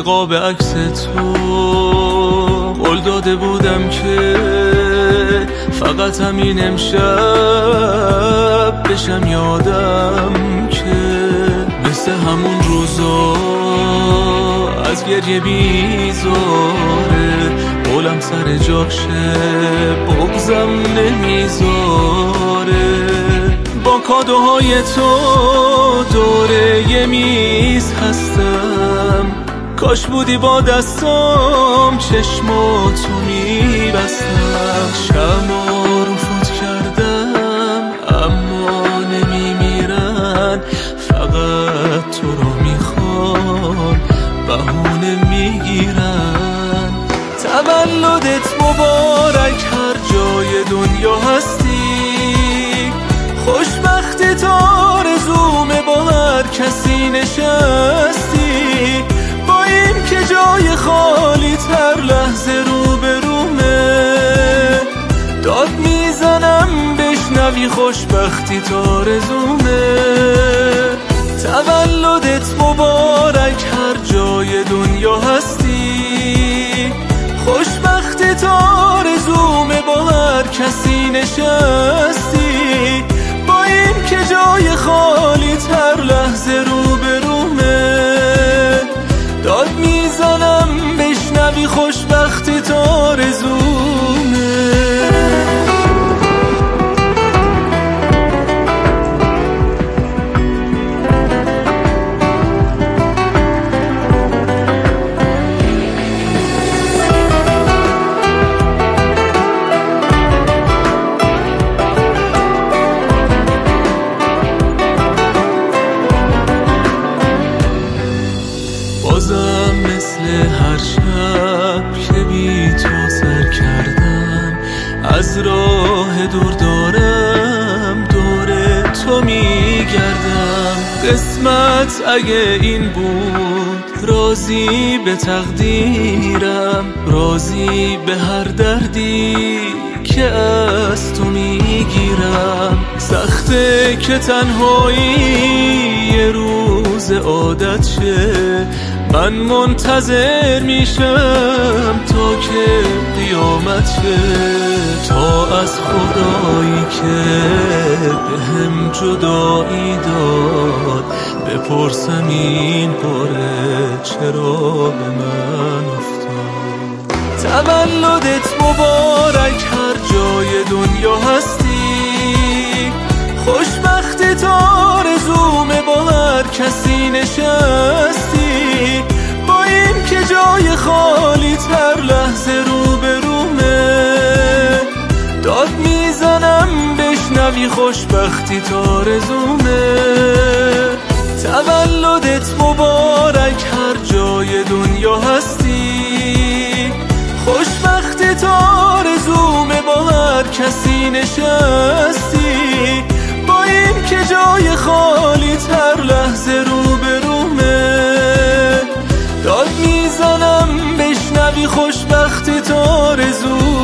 نقاب عکس تو قول داده بودم که فقط همین امشب بشم یادم که مثل همون روزا از گریه بیزاره قولم سر جاشه بغضم نمیذاره با کادوهای تو دوره یه میز هستم کاش بودی با دستام چشماتو میبستم شمع رو فوت کردم اما نمیمیرن فقط تو رو میخوان بهونه میگیرن تولدت مبارک هر جای دنیا هستی خوشبختی تا آرزومه با هر کسی نشستی با این که جای خالی تر لحظه رو به رومه داد میزنم بشنوی خوشبختی تا آرزومه تولدت مبارک هر جای دنیا هستی خوشبختی تا آرزومه با هر کسی نشستی با این که جای خالی تر لحظه رو به رومه داد میزنم بشنوی خوشبختی تا آرزومه بازم مثل هر شب که بی تو سر کردم از راه دور دارم دور تو میگردم قسمت اگه این بود راضی به تقدیرم راضی به هر دردی که از تو میگیرم سخته که تنهایی یه روز عادت شه من منتظر میشم تا که قیامت شه تا از خدایی که بهم جدایی داد بپرسم این باره چرا به من افتاد تولدت مبارک هر جای دنیا هستی خوشبختی تا آرزومه با هر کسی نشستی با این که جای خالی تر لحظه رو به رومه داد میزنم بشنوی خوشبختی تا آرزومه تولدت مبارک هر جای دنیا هستی خوشبختی تا آرزومه با هر کسی نشستی با این که جای خالی تر لحظه رو به رومه داد میزنم بشنوی خوشبختی تا آرزومه